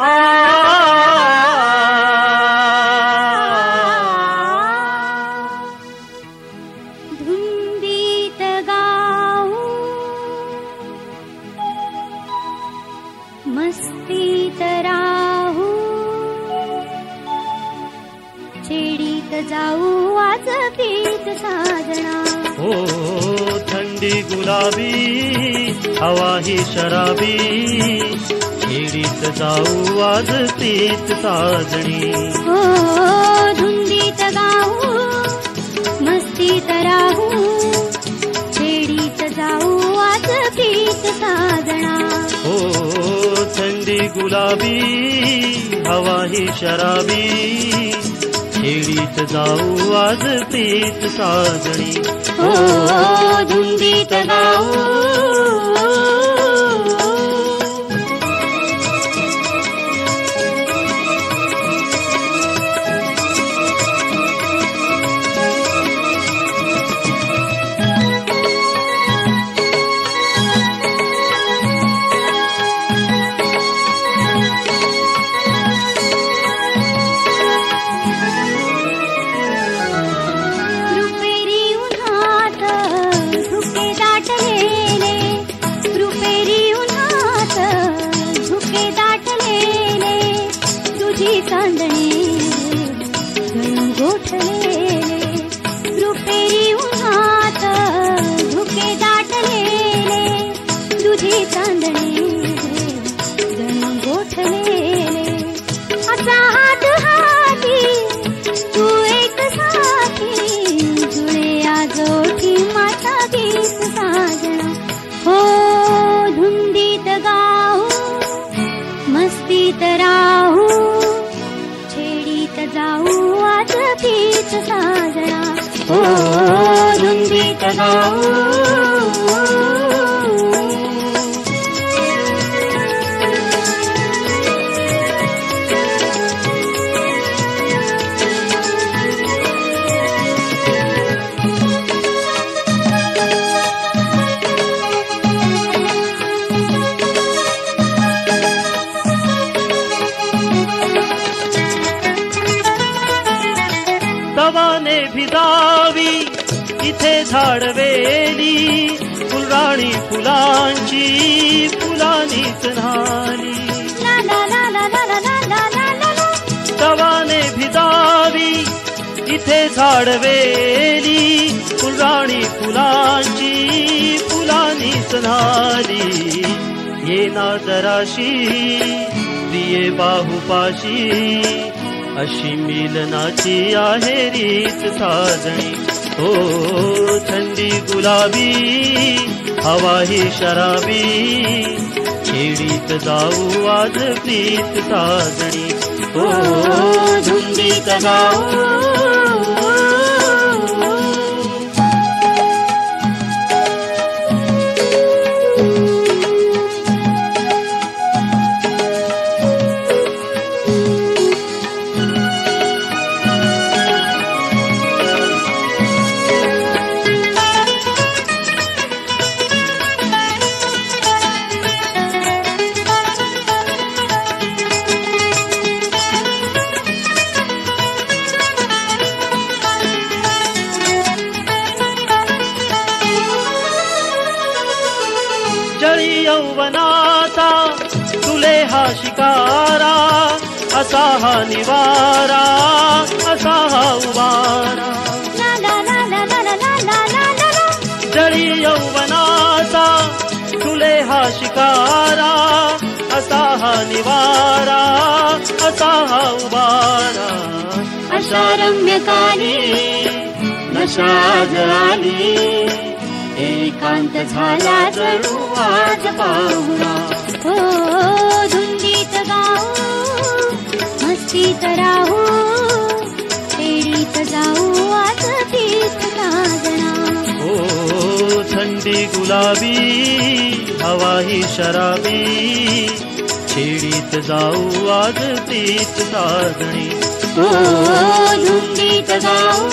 धुंदीत गाऊ मस्तीत राहू छेडीत जाऊ वाजवीत साजना हो थंडी गुलाबी हवा ही शराबी छेडीत जाऊ वाजतीत साजणी हो धुंदीत गाऊ मस्तीत राहू छेडीत जाऊ वाजवीत साजना हो थंडी गुलाबी हवा ही शराबी छेडीत जाऊ वाजतीत साजणी हो धुंदीत गाऊ चांदणे गळून गोठलेले रुपेरी उन्हात धुके दाटलेले तुझी चांदणे गळून गोठलेले असा हात हाती तू एक साथी जुळे आजोठी माझा गीत साजना हो धुंदीत गाऊ मस्तीत राहू जाऊ वाजवीत साजना हो धुंदीत गाऊ तवाने भिजावी इथे झाडवेली फुलराणी फुलांची फुलांनीच न्हाली तवाने भिजावी इथे झाडवेली फुलराणी फुलांची फुलांनीच न्हाली ये ना जराशी प्रिये बाहुपाशी अशी मिलनाची आहे रीत साजणी हो थंडी गुलाबी हवा ही शराबी छेडीत जाऊ वाजवीत साजणी हो धुंदीत गाऊ जळी यौवनाचा तुले हा शिकारा असा हा निवारा असा हा उवारा जळी यौवनाचा तुले हा शिकारा असा हा निवारा असा हा उवारा अशा रम्यकाली नशा आली एकांत झाला जणू आज पाहुणा हो धुंदीत गाऊ मस्तीत राहू छेडीत जाऊ वाजवीत साजना हो थंडी गुलाबी हवा ही शराबी छेडीत जाऊ वाजवीत साजणी हो धुंदीत गाऊ